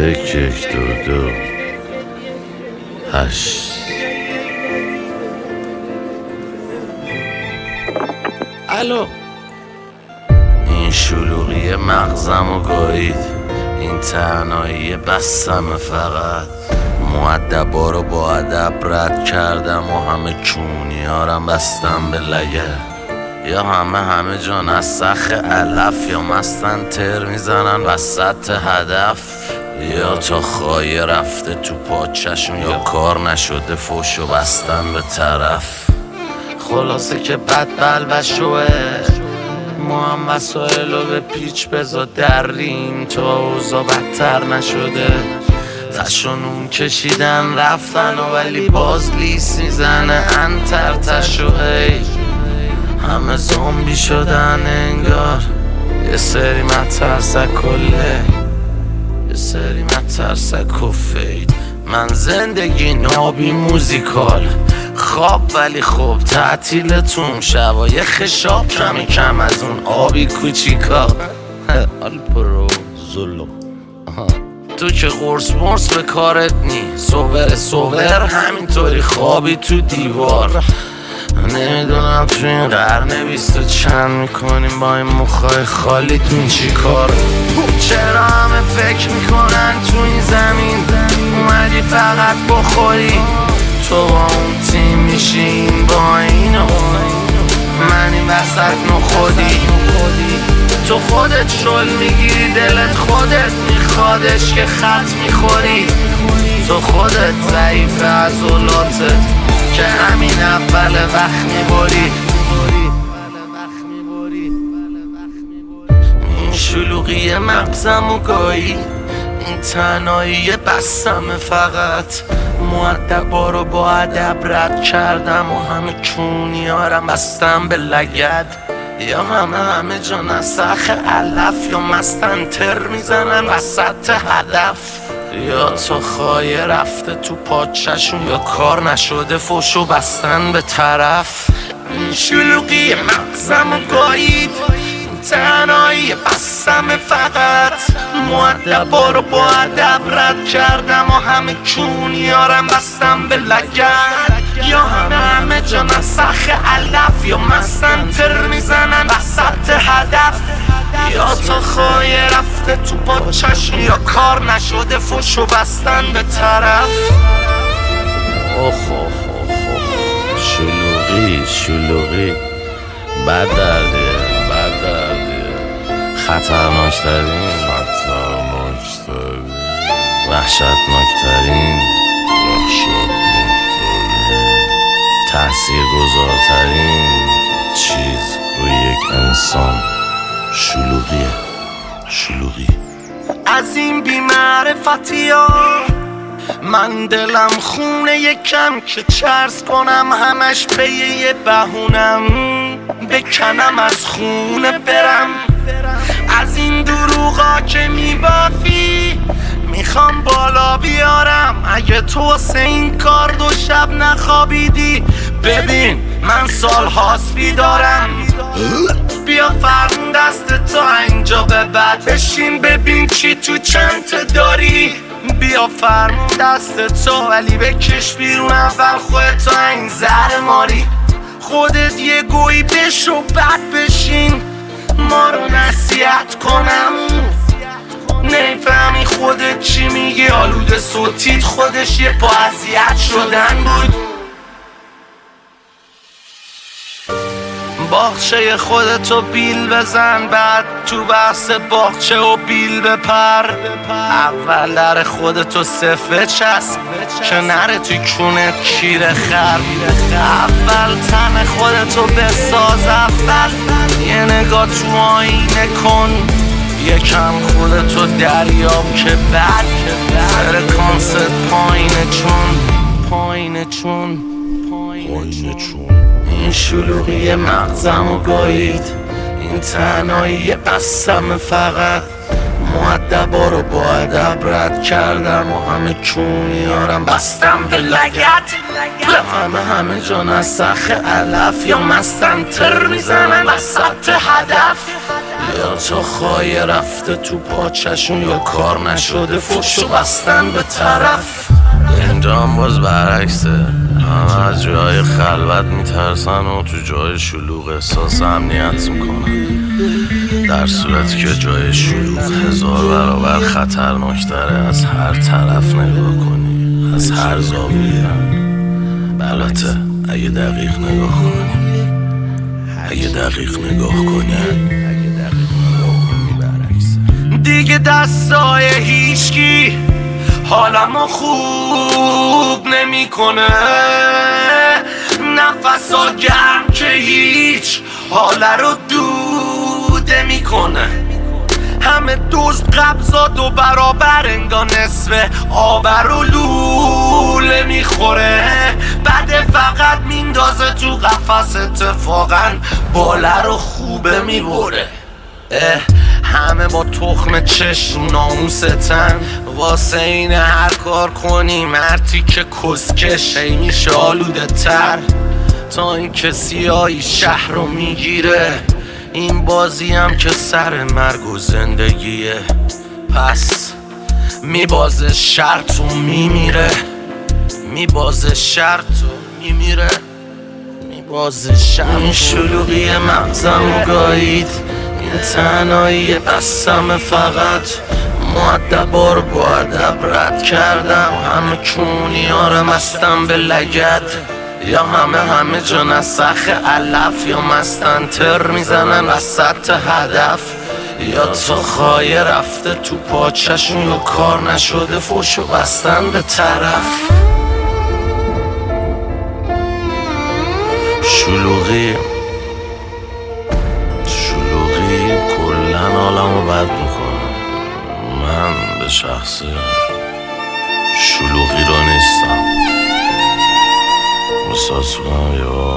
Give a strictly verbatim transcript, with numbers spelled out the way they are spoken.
یک یک دو دو هشت. الو. این شلوغی مغزم و گایید، این تنهایی بستم فقط. مؤدبا رو با ادب رد کردم و همه کونیارم بستم به لگه. یا همه همه جان از سخ علف، یا مستن تر میزنن وسط هدف، یا تا خواهی رفته تو پاچشون، یا کار نشده فوشو بستن به طرف. خلاصه که بد بلبشوه، ما هم وسایلو به پیچ بزا دریم تا اوضاع بدتر نشده. تشونون کشیدن رفتن و ولی باز لیس میزنه انتر تشو. هی همه زومبی شدن انگار، یه سری مترسک کله، یه سری مترسک و فید. من زندگی نابی موزیکال، خواب ولی خوب تعطیلتون، شبای خشاب کمی کم از اون آبی کوچیکا. آلپرو زلو تو که قرص مرس به کارت نی، سوور سوور همینطوری خوابی تو دیوار. نمیدونم تو این قرن بیست و چند میکنیم با این مخای خالیتون چی کار. چرا همه فکر میکنن تو این زمین اومدی فقط بخوری، تو با اون تیم میشین با این و من این وسط نخودی. تو خودت شل میگیری دلت خودت میخوادش که خط میخوری. تو خودت ضعیف عضلاتت که همین اول وقت میبری. این شلوغی مغزم و گایی، این تنهایی بستم فقط. مؤدبا رو با ادب رد کردم و همه کونیارم بستم به لگد. یا همه همه جان از سخ علف، یا مستن تر میزنن وسط هدف، یا تا خواهی رفته تو پاچشون، یا کار نشده فوشو بستن به طرف. این شلوغی مغزم و گایید، تنهایی بستم فقط. مؤدبا رو با ادب رد کردم و همه کونیارم بستم به لگد. یا همه همه جان از سخ علف، یا مستن تر میزنن وسط هدف، یا تا خواهی رفته تو پاچشم، یا کار نشده فوشو بستن به طرف. اوه اوه اوه شلوغی شلوغی بد دردیه بد دردیه. خطرناکترین خطرناکترین وحشتناکترین وحشتناکترین تأثیر گذارترین چیز روی یک انسان شلوغیه. شلوغی از این بی‌معرفتی ها من دلم خونه یکم که چرس کنم همش به یه بهونم، بکنم از خونه برم. از این دروغا که میبافی میخوام بالا بیارم. اگه تو واسه این کار دو شب نخوابیدی، ببین من سال هاست بیدارم. بیا فرمون دست تو اینجا به بعد بشین ببین چی تو چنت داری. بیا فرمون دست تو ولی بکش بیرون اول خودتو این زهر ماری. خودت یه گویی بشو بعد بشین ما رو نصیحت کنم. نمیفهمی خودت چی میگی، آلوده صوتیت خودش یه پا اذیت شدن بود. باغچه خودتو بیل بزن، بعد تو بحث باغچه و بیل بپر. اول در خودتو صفه چسب که نره توی کونت کیر خر. اول تن خودتو بساز، اول یه نگاه تو آینه کن. یکم خودتو دریاب که بعد فرکانست پایینه چون پایینه چون پایینه چون. این شلوغی مغزم و گایید، این تنهایی بستم فقط. مؤدبا رو با ادب رد کردم و همه کونیارم بستم به لگد. همه همه جان از سخ علف، یا مستن تر میزنن وسط هدف، یا تا خواهی رفته تو پاچشون یا کار نشده فشو بستن به طرف. اینجام باز برعکسه، همه از جای خلوت میترسن و تو جای شلوغ احساس امنیت میکنن، در صورتی که جای شلوغ هزار برابر خطرناکتره. از هر طرف نگاه کنی، از هر زاویه، البته اگه دقیق نگاه کنی اگه دقیق نگاه کنی دیگه دستای هیچکی حالمو خوب نمیکنه، نفسا گرم که هیچ حاله رو دوده میکنه. همه دزد قبضا دو برابر انگار نصف آبر و لوله میخوره، بده فقط میندازه تو قفس، اتفاقا باله رو خوبه میبره. همه با تخم چشم ناموستن، واسه این هر کار کنی مرتی که کسکش هی میشه آلوده تر، تا این کسی هایی شهر رو میگیره. این بازی هم که سر مرگ و زندگیه، پس میبازه شرط و میمیره، میبازه شرط و میمیره، میبازه شرط. این شلوغی مغزم و گایید، این تنهایی بستم فقط، مؤدبا رو با ادب رد کردم. همه کونی ها رو مستم به لگد، یا همه همه جا نسخ علف، یا مستن تر میزنن وسط هدف، یا تا خواهی رفته تو پاچشون یا کار نشده فشو بستن به طرف. شلوغی شلوغی کلن حالمو بد میکنه. من به شخصه شلوغی رو نیستم، احساس کنم یا